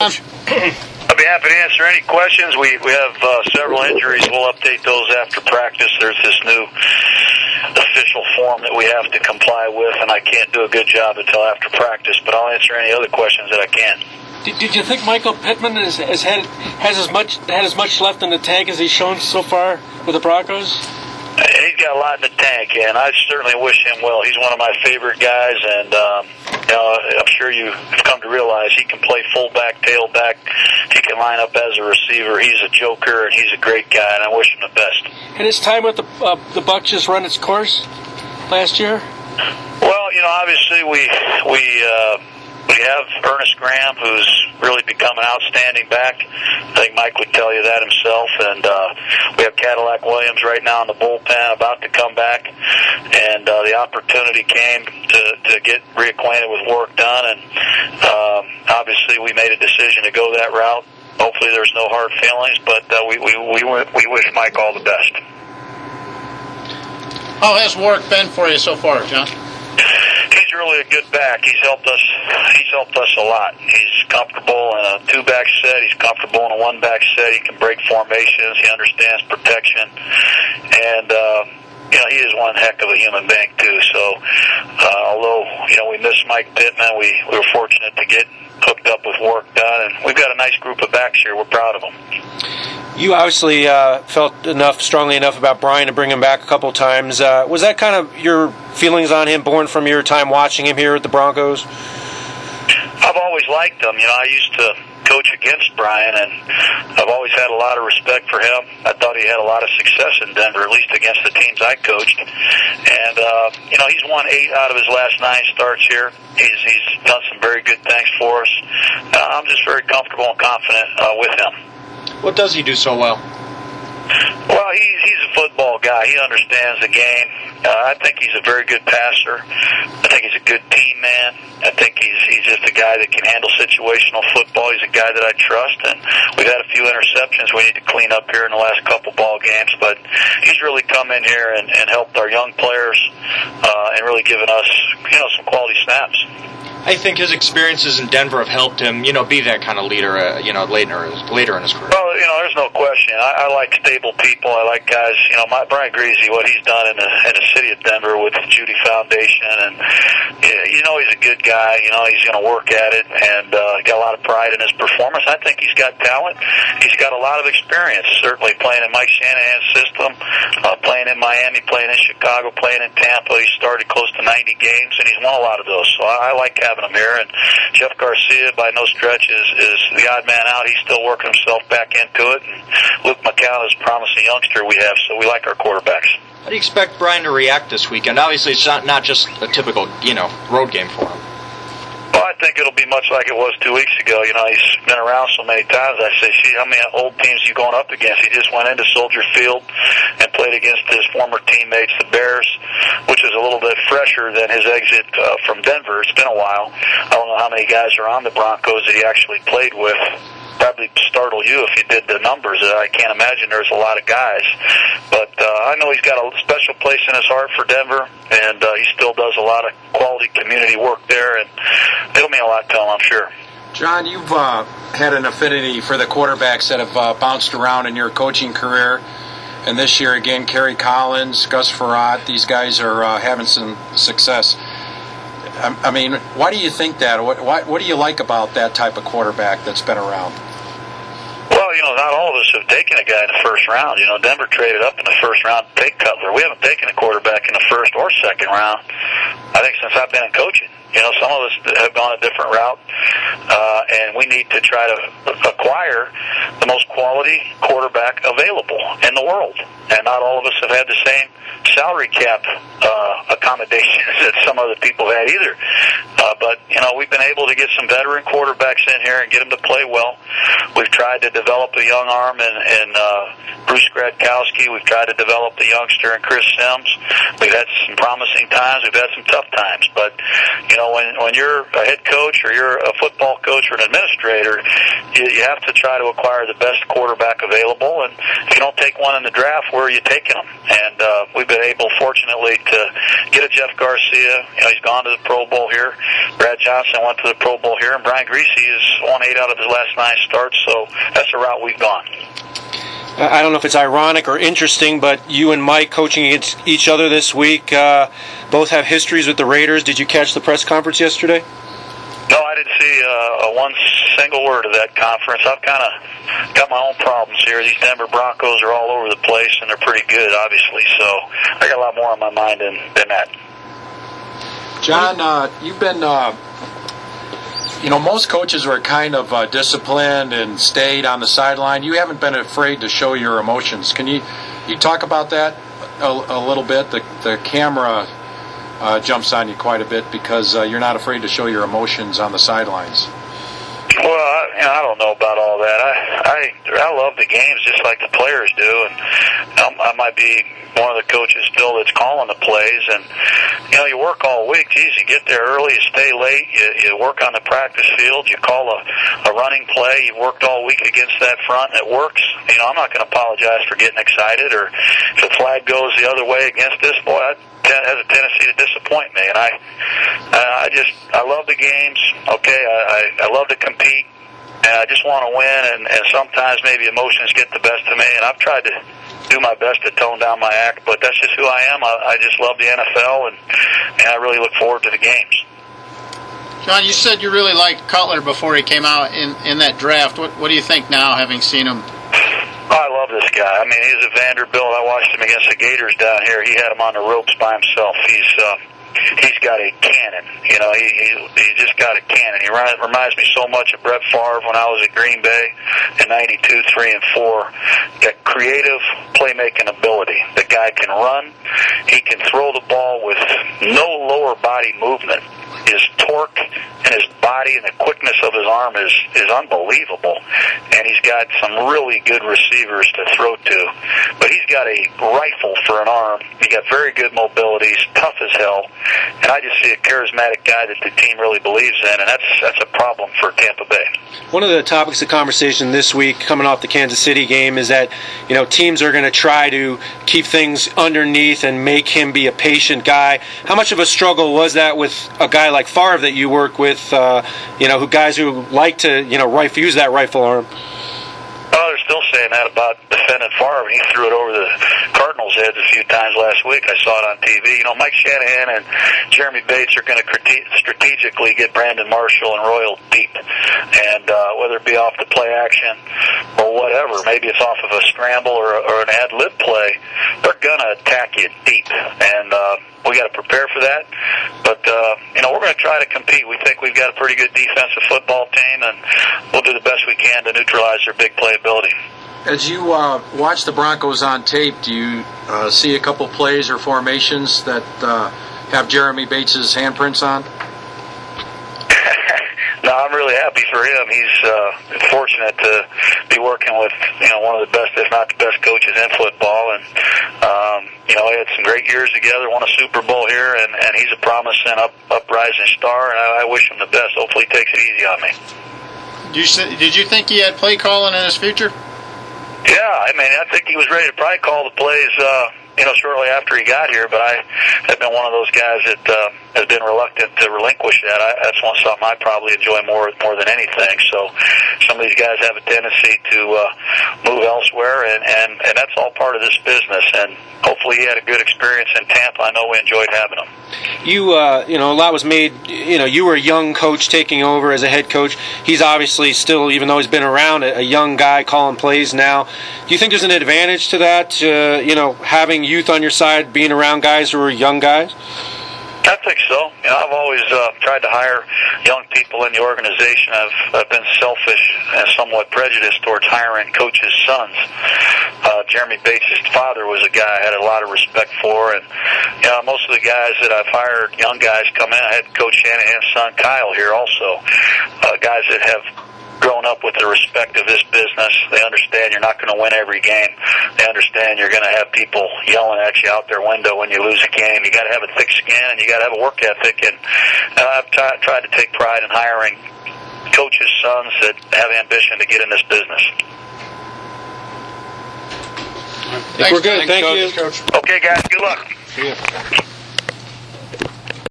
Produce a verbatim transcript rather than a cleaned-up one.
Coach? I'd be happy to answer any questions. We we have uh, several injuries. We'll update those after practice. There's this new official form that we have to comply with, and I can't do a good job until after practice, but I'll answer any other questions that I can. Did, did you think Michael Pittman has, has had has as much had as much left in the tank as he's shown so far with the Broncos? He's got a lot in the tank, and I certainly wish him well. He's one of my favorite guys, and um, you know, I'm sure you've come to realize he can play fullback, tailback. He can line up as a receiver. He's a joker, and he's a great guy, and I wish him the best. And his time with the uh, the Bucs just run its course last year? Well, you know, obviously we we uh, we have Ernest Graham, who's really become an outstanding back. I think Mike would tell you that himself. And uh, we have Cadillac Williams right now in the bullpen, about to come back. And uh, the opportunity came to, to get reacquainted with work done. And um, obviously we made a decision to go that route. Hopefully there's no hard feelings, but uh, we, we, we, we wish Mike all the best. How has work been for you so far, John? He's really a good back. He's helped us. He's helped us a lot. He's comfortable in a two-back set. He's comfortable in a one-back set. He can break formations. He understands protection, and uh, you know, he is one heck of a human being too. So, uh, although you know we miss Mike Pittman, we, we were fortunate to get hooked up with work done, and we've got a nice group of backs here. We're proud of them. You obviously uh, felt enough, strongly enough about Brian to bring him back a couple times. Uh, was that kind of your feelings on him, born from your time watching him here at the Broncos? I've always liked him. You know, I used to coach against Brian, and I've always had a lot of respect for him. I thought he had a lot of success in Denver, at least against the teams I coached. And, uh, you know, he's won eight out of his last nine starts here. He's, he's done some very good things for us. Uh, I'm just very comfortable and confident uh, with him. What does he do so well? Well, he's, he's a football guy. He understands the game. Uh, I think he's a very good passer. I think he's a good team man. I think he's he's just a guy that can handle situational football. He's a guy that I trust, and we've had a few interceptions we need to clean up here in the last couple ball games, but he's really come in here and, and helped our young players uh, and really given us, you know, some quality snaps. I think his experiences in Denver have helped him, you know, be that kind of leader, uh, you know, later later in his career. Well, you know, there's no question. I, I like stable people. I like guys. You know, my Brian Greasy, what he's done in the in the city of Denver with the Judy Foundation, and you know, he's a good guy. You know, he's going to work at it, and uh, got a lot of pride in his performance. I think he's got talent. He's got a lot of experience. Certainly playing in Mike Shanahan's system, uh, playing in Miami, playing in Chicago, playing in Tampa. He started close to ninety games, and he's won a lot of those. So I, I like having him here. And Jeff Garcia, by no stretch, is, is the odd man out. He's still working himself back into it. And Luke McCown is a promising youngster we have, so we like our quarterbacks. How do you expect Brian to react this weekend? Obviously, it's not, not just a typical, you know, road game for him. Well, I think it'll be much like it was two weeks ago. You know, he's been around so many times. I say, gee, how many old teams are you going up against? He just went into Soldier Field and played against his former teammates, the Bears, which is a little bit fresher than his exit uh, from Denver. It's been a while. I don't know how many guys are on the Broncos that he actually played with. Probably startle you if you did the numbers. I can't imagine there's a lot of guys. But uh, I know he's got a special place in his heart for Denver, and uh, he still does a lot of quality community work there, and it'll mean a lot to him, I'm sure. John, you've uh, had an affinity for the quarterbacks that have uh, bounced around in your coaching career. And this year, again, Kerry Collins, Gus Frerotte, these guys are uh, having some success. I, I mean, why do you think that? What, why, what do you like about that type of quarterback that's been around? Well, you know, not all of us have taken a guy in the first round. You know, Denver traded up in the first round to take Cutler. We haven't taken a quarterback in the first or second round, I think, since I've been in coaching. You know, some of us have gone a different route, uh, and we need to try to acquire the most quality quarterback available in the world. And not all of us have had the same salary cap uh, accommodations that some other people had either. Uh, but, you know, we've been able to get some veteran quarterbacks in here and get them to play well. We've tried to develop a young arm in, in uh, Bruce Gradkowski. We've tried to develop the youngster in Chris Sims. We've had some promising times. We've had some tough times. But, you know, when, when you're a head coach or you're a football coach or an administrator, you, you have to try to acquire the best quarterback available. And if you don't take one in the draft, where are you taking them? And uh, we've been able, fortunately, to get a Jeff Garcia. You know, he's gone to the Pro Bowl here. Brad Johnson went to the Pro Bowl here, and Brian Griese is won eight out of his last nine starts. So that's the route we've gone. I don't know if it's ironic or interesting, but you and Mike coaching against each other this week, uh, both have histories with the Raiders. Did you catch the press conference yesterday? No, I didn't see uh, one single word of that conference. I've kind of got my own problems here. These Denver Broncos are all over the place, and they're pretty good, obviously. So I got a lot more on my mind than, than that. John, uh, you've been, uh, you know, most coaches were kind of uh, disciplined and stayed on the sideline. You haven't been afraid to show your emotions. Can you you talk about that a, a little bit? The the camera uh, jumps on you quite a bit because uh, you're not afraid to show your emotions on the sidelines. Well, I, you know, I don't know about all that. I, I I love the games just like the players do, and um, I might be one of the coaches still that's calling the plays. And you know, you work all week. Geez, you get there early, you stay late, you, you work on the practice field, you call a, a running play. You've worked all week against that front, and it works. You know, I'm not going to apologize for getting excited, or if the flag goes the other way against this, boy, I, has a tendency to disappoint me, and I, I just, I love the games. Okay, I, I, I love to compete, and I just want to win. And, and sometimes maybe emotions get the best of me, and I've tried to do my best to tone down my act. But that's just who I am. I, I just love the N F L, and and I really look forward to the games. John, you said you really liked Cutler before he came out in, in that draft. What what do you think now, having seen him? Oh, I love this guy. I mean, he's a Vanderbilt. I watched him against the Gators down here. He had him on the ropes by himself. He's uh, he's got a cannon. You know, he he, he just got a cannon. He reminds, reminds me so much of Brett Favre when I was at Green Bay in ninety-two, three, and four. That creative playmaking ability. The guy can run. He can throw the ball with no lower body movement. His torque and his body and the quickness of his arm is, is unbelievable. And he's got some really good receivers to throw to. But he's got a rifle for an arm. He's got very good mobility. He's tough as hell. And I just see a charismatic guy that the team really believes in, and that's that's a problem for Tampa Bay. One of the topics of conversation this week, coming off the Kansas City game, is that, you know, teams are going to try to keep things underneath and make him be a patient guy. How much of a struggle was that with a guy like Favre that you work with, uh, you know, who guys who like to, you know, rifle, use that rifle arm? Oh, they're still saying that about defending Favre. He threw it over the Cardinals' heads a few times last week. I saw it on T V. You know, Mike Shanahan and Jeremy Bates are going to criti- strategically get Brandon Marshall and Royal deep. And uh, whether it be off the play action or whatever, maybe it's off of a scramble or, or an ad-lib play, they're going to attack you deep. And uh, we got to prepare for that. But, uh, you know, we're going to try to compete. We think we've got a pretty good defensive football team, and we'll do the best we can to neutralize their big playability. As you uh, watch the Broncos on tape, do you uh, see a couple plays or formations that uh, have Jeremy Bates' handprints on? No, I'm really happy for him. He's uh, fortunate to be working with, you know, one of the best, if not the best coaches in football. And, um, you know, he had some great years together, won a Super Bowl here, and, and he's a promising up, uprising star, and I, I wish him the best. Hopefully he takes it easy on me. Did you, did you think he had play calling in his future? Yeah, I mean, I think he was ready to probably call the plays, uh, you know, shortly after he got here, but I have been one of those guys that uh, has been reluctant to relinquish that. I, that's one something I probably enjoy more more than anything. So some of these guys have a tendency to uh, move elsewhere, and, and, and that's all part of this business. And hopefully he had a good experience in Tampa. I know we enjoyed having him. You, uh, you know, a lot was made, you know, you were a young coach taking over as a head coach. He's obviously still, even though he's been around, a, a young guy calling plays now. Do you think there's an advantage to that, uh, you know, having youth on your side, being around guys who are young guys? I think so. You know, I've always uh, tried to hire young people in the organization. I've, I've been selfish and somewhat prejudiced towards hiring coaches' sons. Uh, Jeremy Bates' father was a guy I had a lot of respect for, and you know, most of the guys that I've hired, young guys come in. I had Coach Shanahan's son Kyle here also, uh, guys that have grown up with the respect of this business. They understand you're not going to win every game. They understand you're going to have people yelling at you out their window when you lose a game. You got to have a thick skin, and you got to have a work ethic. And uh, I've t- tried to take pride in hiring coaches' sons that have ambition to get in this business. I think we're good. Thank you. Okay, guys, good luck. See ya.